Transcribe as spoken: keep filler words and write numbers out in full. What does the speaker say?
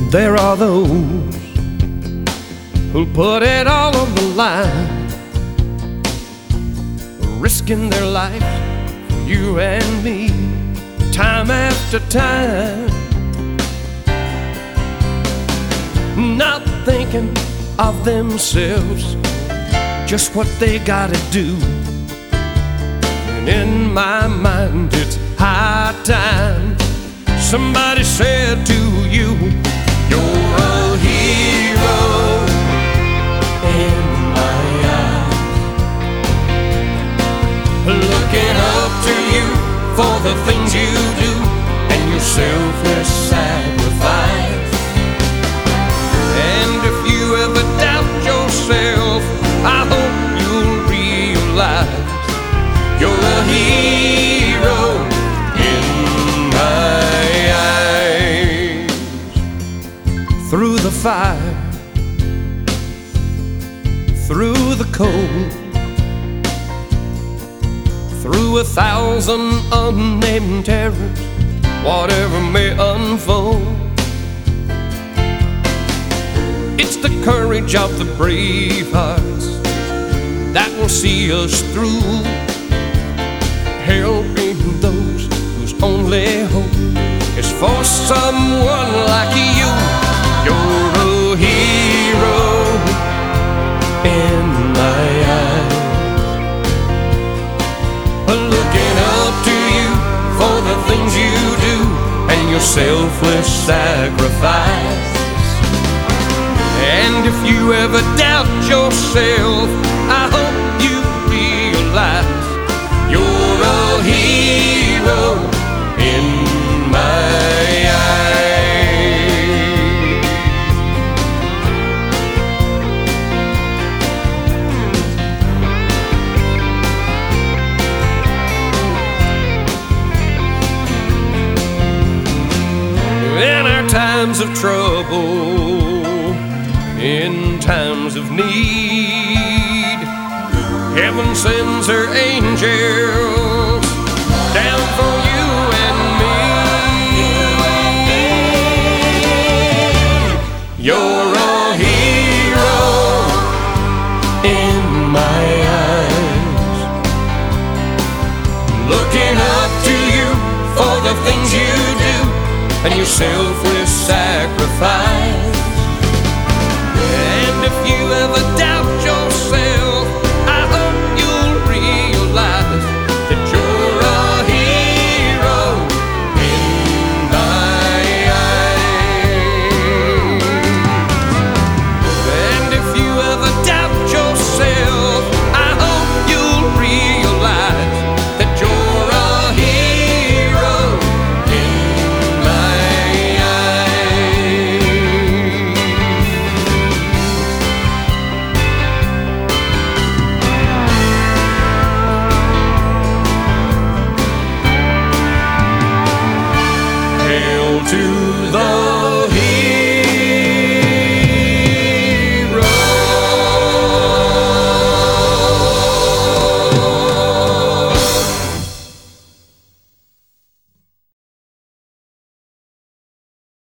There are those who'll put it all on the line, risking their life for you and me, time after time, not thinking of themselves, just what they gotta do. And in my mind it's high time somebody said to you, you're a hero in my eyes, looking up to you for the things you do and your selfless sacrifice. And if you ever doubt yourself, I hope you'll realize you're a hero in my eyes. Through the fire, through the cold, through a thousand unnamed terrors, whatever may unfold, it's the courage of the brave hearts that will see us through, helping those whose only hope is for someone like you. You're a hero in my eyes, looking up to you for the things you do and your selfless sacrifice. And if you ever doubt yourself, I hope you realize you're a hero in my eyes. In our times of trouble, in times of need, heaven sends her angels down for you and me. You're a hero in my eyes, looking up to you for the things you do and your selfless sacrifice. And if you ever doubt yourself, I hope you'll realize that you're a hero in my eyes. And if you ever doubt yourself, I hope you'll realize that you're a hero in my eyes. To